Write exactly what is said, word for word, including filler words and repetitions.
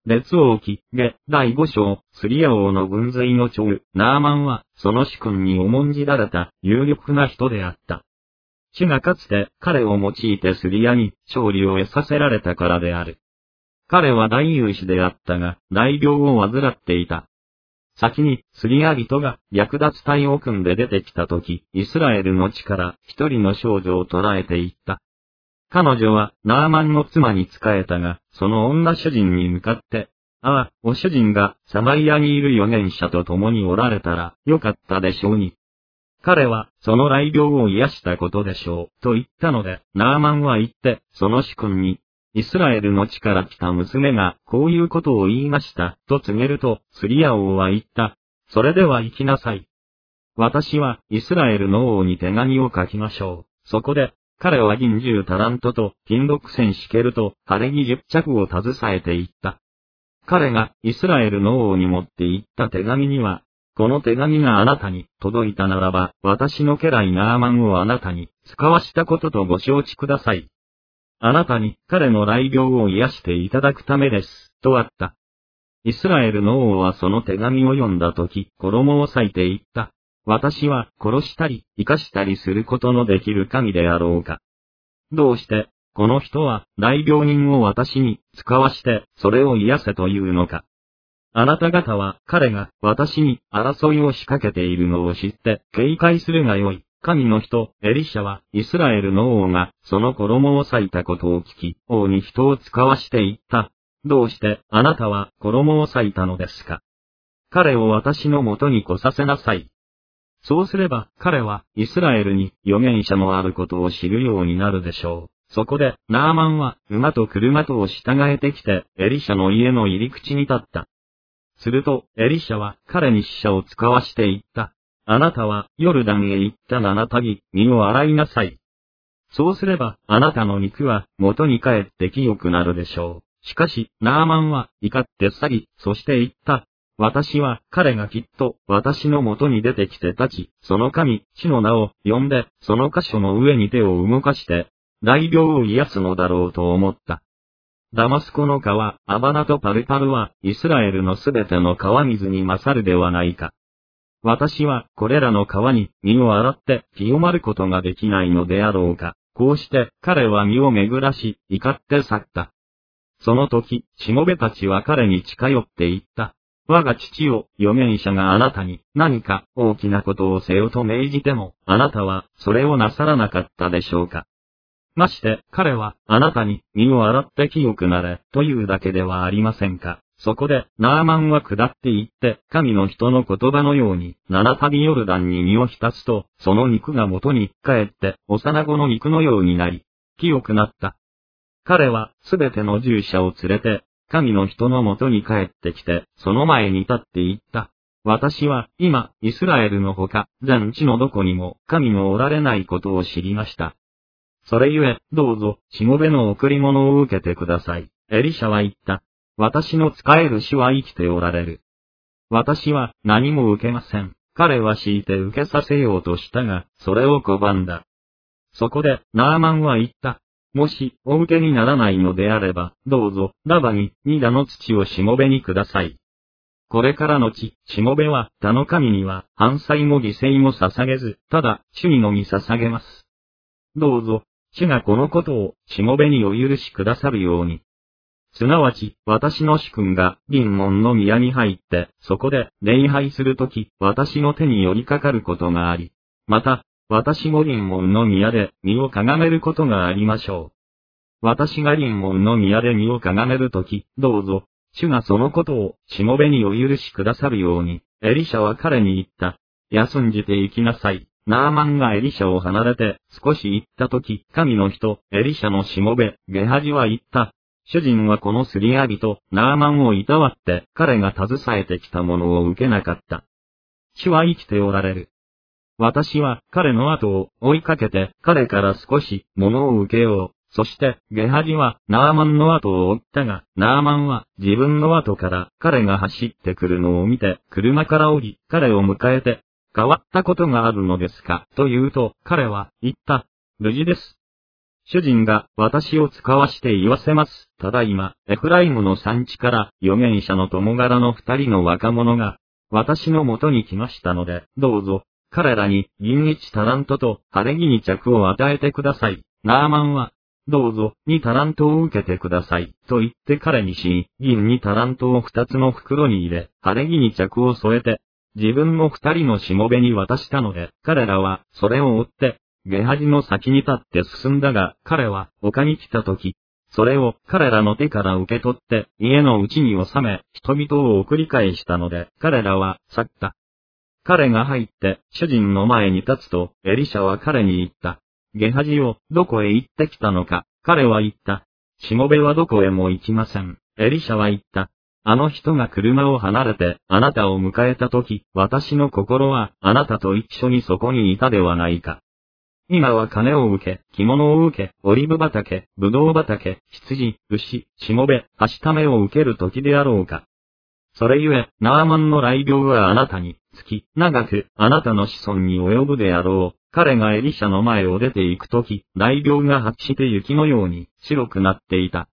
列王記下第五章、スリア王の軍勢の長、ナーマンは、その主君に重んじられた有力な人であった。主がかつて彼を用いてスリアに勝利を得させられたからである。彼は大勇士であったが、大病を患っていた。先に、スリア人が略奪隊を組んで出てきたとき、イスラエルの地から一人の少女を捕らえていった。彼女はナーマンの妻に仕えたが、その女主人に向かって、ああ、お主人がサマリアにいる預言者と共におられたらよかったでしょうに。彼はその雷病を癒したことでしょう、と言ったので、ナーマンは言って、その主君に、イスラエルの地から来た娘がこういうことを言いました、と告げると、スリア王は言った。それでは行きなさい。私はイスラエルの王に手紙を書きましょう。そこで、彼は銀十タラントと金六千シケルと晴れ着十着を携えて行った。彼がイスラエルの王に持って行った手紙には、この手紙があなたに届いたならば、私の家来ナーマンをあなたに使わしたこととご承知ください。あなたに彼の雷病を癒していただくためです、とあった。イスラエルの王はその手紙を読んだとき、衣を裂いて言った。私は殺したり生かしたりすることのできる神であろうか。どうして、この人は大病人を私に使わしてそれを癒せというのか。あなた方は彼が私に争いを仕掛けているのを知って警戒するがよい。神の人、エリシャはイスラエルの王がその衣を裂いたことを聞き、王に人を使わして言った。どうしてあなたは衣を裂いたのですか。彼を私のもとに来させなさい。そうすれば彼はイスラエルに預言者のあることを知るようになるでしょう。そこでナーマンは馬と車とを従えてきてエリシャの家の入り口に立った。するとエリシャは彼に使者を使わして言った。あなたはヨルダンへ行った七たぎ身を洗いなさい。そうすればあなたの肉は元に帰って清くなるでしょう。しかしナーマンは怒って去り、そして言った。私は彼がきっと私のもとに出てきて立ち、その神、主の名を呼んで、その箇所の上に手を動かして、大病を癒すのだろうと思った。ダマスコの川、アバナとパルパルは、イスラエルのすべての川水に勝るではないか。私はこれらの川に身を洗って清まることができないのであろうか。こうして彼は身を巡らし、怒って去った。その時、しもべたちは彼に近寄って言った。我が父を預言者があなたに何か大きなことをせよと命じても、あなたはそれをなさらなかったでしょうか。まして彼はあなたに身を洗って清くなれというだけではありませんか。そこでナーマンは下って行って神の人の言葉のように七たびヨルダンに身を浸すと、その肉が元に帰って幼子の肉のようになり、清くなった。彼はすべての従者を連れて、神の人のもとに帰ってきて、その前に立って言った。私は今、イスラエルのほか、全地のどこにも神のおられないことを知りました。それゆえ、どうぞ、しもべの贈り物を受けてください。エリシャは言った。私の仕える主は生きておられる。私は何も受けません。彼は強いて受けさせようとしたが、それを拒んだ。そこで、ナーマンは言った。もし、お受けにならないのであれば、どうぞ、ラバに、二打の土をしもべにください。これからのち、しもべは、他の神には、犯罪も犠牲も捧げず、ただ、主にのみ捧げます。どうぞ、主がこのことを、しもべにお許しくださるように。すなわち、私の主君が、臨門の宮に入って、そこで、礼拝するとき、私の手に寄りかかることがあり、また、私も臨門の宮で身をかがめることがありましょう。私が臨門の宮で身をかがめるとき、どうぞ、主がそのことをしもべにお許しくださるように、エリシャは彼に言った。休んじて行きなさい。ナーマンがエリシャを離れて少し行ったとき、神の人、エリシャのしもべ、ゲハジは言った。主人はこのスリア人、ナーマンをいたわって彼が携えてきたものを受けなかった。主は生きておられる。私は彼の後を追いかけて彼から少し物を受けよう。そしてゲハジはナーマンの後を追ったが、ナーマンは自分の後から彼が走ってくるのを見て車から降り彼を迎えて、変わったことがあるのですかと言うと彼は言った。無事です。 主人が私を使わして言わせます。ただいま、エフライムの産地から預言者の友柄の二人の若者が、私のもとに来ましたので、どうぞ、彼らに銀一タラントと晴れ着に着を与えてください。ナーマンは、どうぞ、二タラントを受けてください。と言って彼にし、銀二タラントを二つの袋に入れ、晴れ着に着を添えて、自分の二人のしもべに渡したので、彼らは、それを追って、ゲハジの先に立って進んだが、彼は、丘に来た時、それを彼らの手から受け取って、家のうちに収め、人々を送り返したので、彼らは、去った。彼が入って、主人の前に立つと、エリシャは彼に言った。ゲハジよ、どこへ行ってきたのか。彼は言った。しもべはどこへも行きません。エリシャは言った。あの人が車を離れて、あなたを迎えた時、私の心は、あなたと一緒にそこにいたではないか。今は金を受け、着物を受け、オリブ畑、ブドウ畑、羊、牛、しもべ、はしためを受ける時であろうか。それゆえ、ナーマンの雷病はあなたに、つき、長く、あなたの子孫に及ぶであろう。彼がエリシャの前を出て行くとき、雷病が発して雪のように白くなっていた。